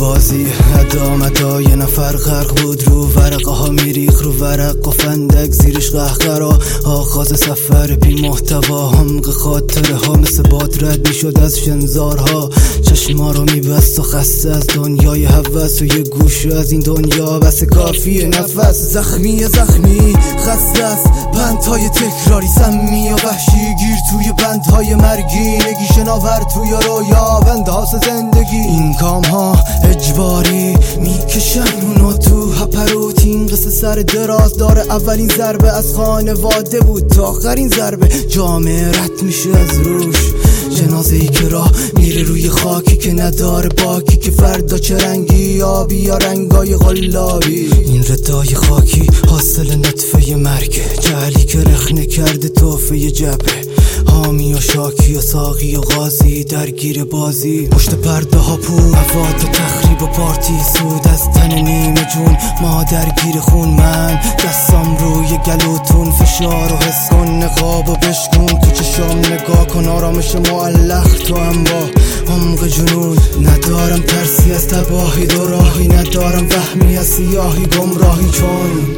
بازی ادا یه نفر غرق بود رو ورقه ها میریخ رو ورق و فندک زیرش قهقرا آغاز سفر بی محتوا عمق خاطره ها مثل باد رد میشد از شنزارها چشما رو میبست و خسته از دنیای هوس و یه گوشه از این دنیا بس کافیه نفس زخمی خسته است بندهای تکراری سمی و وحشی گیر توی بندهای مرگی نگی شناور توی رویا بندهاس زندگی این کام ها اجباری میکشن اونو تو هپروت این قصه سر دراز داره اولین ضربه از خانواده بود تا آخرین ضربه جامعه رد میشه از روش جنازه ای که راه میره روی خاکی که نداره باکی که فردا چه رنگی آبی یا رنگای غلابی این ردای خاکی حاصل نطفه مرگ جعلی که رخنه کرده توفه جبه حامی و شاکی و ساقی و غازی درگیر بازی پشت پرده ها مواد تخریب و پارتی سود از تن نیمه جون ما درگیر خون من دستم روی گلوتون فشار و حس کن نقاب و بشکن تو چشام نگاه کن آرامش معلق تو هم با عمق جنون ندارم ترسی از تباهی دو راهی ندارم وهمی از سیاهی گمراهی چون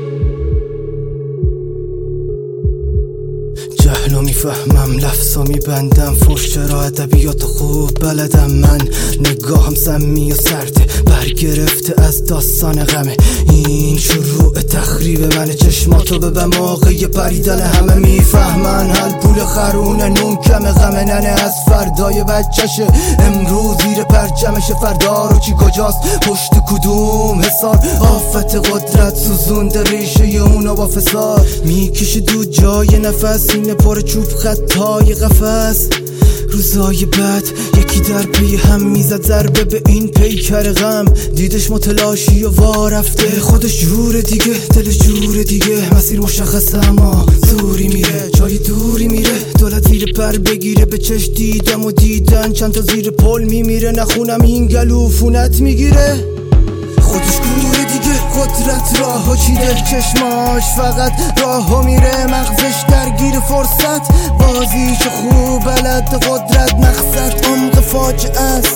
جهلو میفهمم لفظا میبندم فوش چرا ادبیات خوب بلدم من نگاهم سمی و سرده برگرفته از داستان غمه این شروع تخریب من چشماتو به موقع پریدن همه میفهمن حل پول خرونه نون کم غمه ننه از فردای بچشه امروز زیر پرچمشه فردا رو چی کجاست پشت کدوم حسار آفت قدرت سوزونده ریشه اونو با فساد میکشه دو جای نفس اینه پر چوب خطای قفس روزای بعد یکی در پی هم میزد ضربه به این پیکر غم دیدش متلاشی و وارفته خودش جور دیگه دلش جور دیگه مسیر مشخصه اما زوری میره جای دوری میره دولت زیر پر بگیره به چش دیدم و دیدن چند تا زیر پل میمیره نخونم این گلوفونت میگیره خودش گروه دیگه قدرت راهو چیده چشماش فقط راهو میره مغزش درگیر فرصت بازیش خوب بلد قدرت مقصد عمق فاجعه است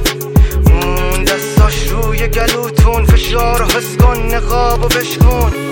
اون دستاش روی گلوتون فشار و حس کن نقاب و بشکن